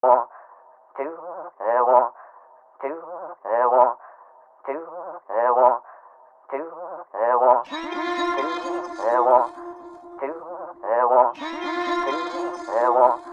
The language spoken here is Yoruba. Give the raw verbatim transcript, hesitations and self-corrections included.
One, two, uh, one, two, uh, one, two, uh, one, two, uh, one, two, uh, one, two, uh, one, two, uh, one.